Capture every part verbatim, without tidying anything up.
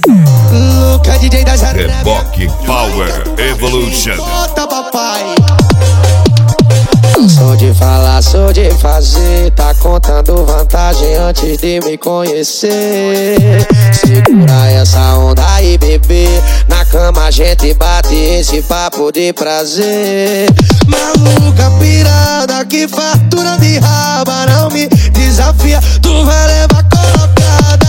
Luca, D J da Jardim. Reboque Power Evolution. Bota, papai. Sou de falar, sou de fazer. Tá contando vantagem antes de me conhecer. Segura essa onda aí, bebê. Na cama a gente bate esse papo de prazer. Maluca pirada que fartura de raba. Não me desafia, tu vai levar colocada.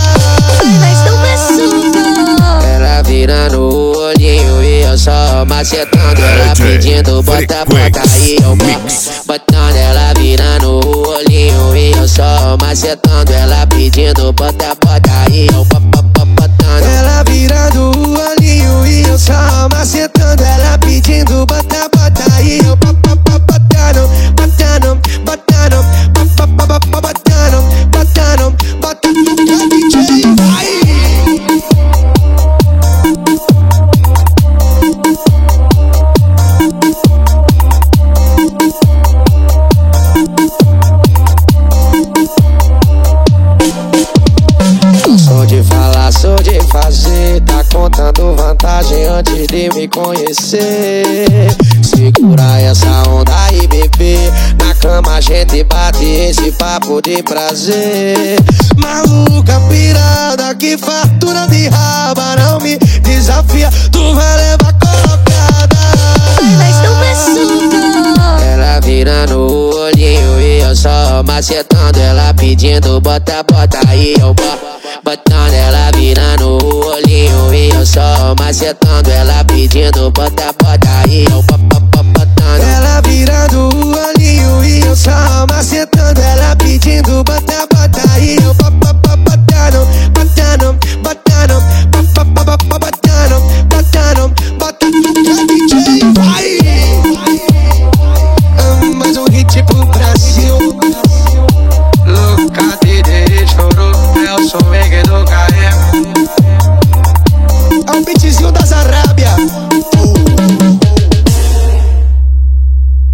Ela virando o olhinho e eu só macetando. Ela pedindo bota, bota aí, eu boto. Botando ela virando o olhinho e eu só macetando. Ela pedindo bota, bota aí, eu botando. Ela virando o olhinho e eu só macetando. Ela pedindo bota, bota aí, eu botando, botando, botando, botando, botando, botando, botando, D J, vai! Sou de falar, sou de fazer. Tá contando vantagem antes de me conhecer. Segura essa onda aí, bebê. Na cama a gente bate esse papo de prazer. Maluca pirada que fartura de raba. Não me desafia, tu vai levar colocada. Ela virando o olhinho e eu só macetando. Ela pedindo bota, bota aí, eu boto. Botando ela virando o olhinho e eu só macetando. Ela pedindo bota, bota aí, eu botando. Ela virando o olhinho e eu só macetando. Ela pedindo bota, bota aí, eu